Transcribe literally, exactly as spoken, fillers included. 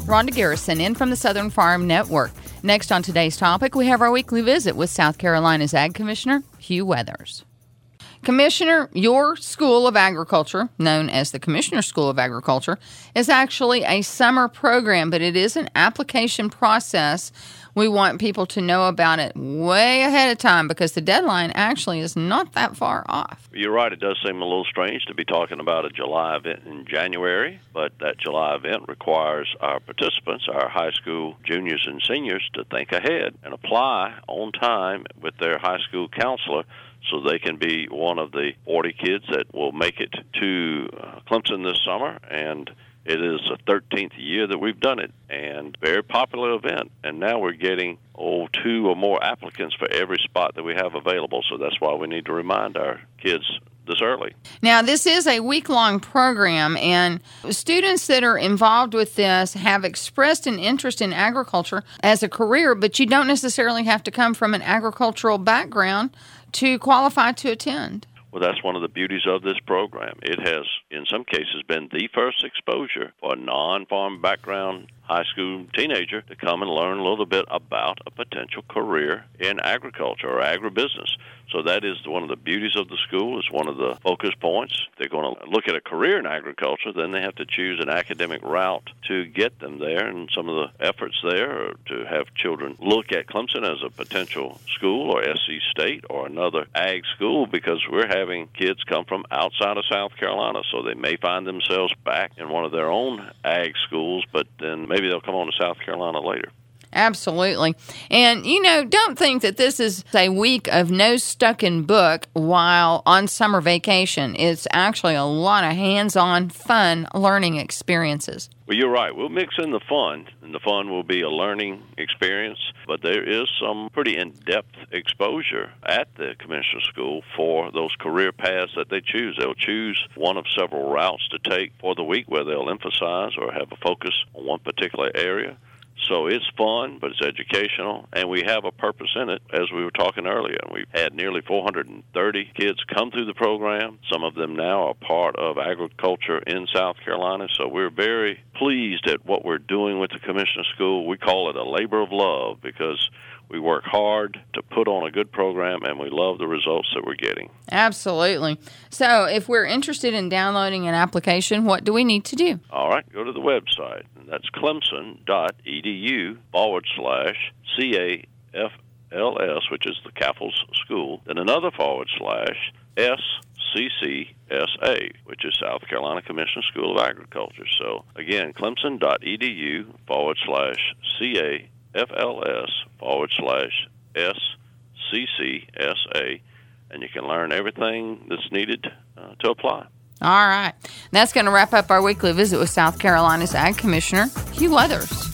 Rhonda Garrison in from the Southern Farm Network. Next on today's topic, we have our weekly visit with South Carolina's Ag Commissioner, Hugh Weathers. Commissioner, your School of Agriculture, known as the Commissioner School of Agriculture, is actually a summer program, but it is an application process. We want people to know about it way ahead of time because the deadline actually is not that far off. You're right. It does seem a little strange to be talking about a July event in January, but that July event requires our participants, our high school juniors and seniors, to think ahead and apply on time with their high school counselor so they can be one of the forty kids that will make it to uh, Clemson this summer. And it is the thirteenth year that we've done it, and very popular event. And now we're getting, oh, two or more applicants for every spot that we have available. So that's why we need to remind our kids this early. Now, this is a week-long program, and students that are involved with this have expressed an interest in agriculture as a career, but you don't necessarily have to come from an agricultural background to qualify to attend. Well, that's one of the beauties of this program. It has, in some cases, been the first exposure for a non-farm background high school teenager to come and learn a little bit about a potential career in agriculture or agribusiness. So that is one of the beauties of the school. It's one of the focus points. If they're going to look at a career in agriculture, then they have to choose an academic route to get them there. And some of the efforts there are to have children look at Clemson as a potential school or S C State or another ag school, because we're having kids come from outside of South Carolina. So they may find themselves back in one of their own ag schools, but then maybe they'll come on to South Carolina later. Absolutely. And, you know, don't think that this is a week of no stuck in book while on summer vacation. It's actually a lot of hands-on, fun learning experiences. Well, you're right. We'll mix in the fun, and the fun will be a learning experience, but there is some pretty in-depth exposure at the Commissioner School for those career paths that they choose. They'll choose one of several routes to take for the week where they'll emphasize or have a focus on one particular area. So it's fun, but it's educational, and we have a purpose in it, as we were talking earlier. We've had nearly four hundred thirty kids come through the program. Some of them now are part of agriculture in South Carolina, so we're very pleased at what we're doing with the Commissioner School. We call it a labor of love because we work hard to put on a good program, and we love the results that we're getting. Absolutely. So if we're interested in downloading an application, what do we need to do? All right, go to the website. That's clemson.edu forward slash CAFLS, which is the C A F L S school, then another forward slash S C C S A, which is South Carolina Commissioner School of Agriculture. So, again, clemson.edu forward slash CAFLS forward slash S C C S A, and you can learn everything that's needed uh, to apply. All right. That's going to wrap up our weekly visit with South Carolina's Ag Commissioner, Hugh Weathers.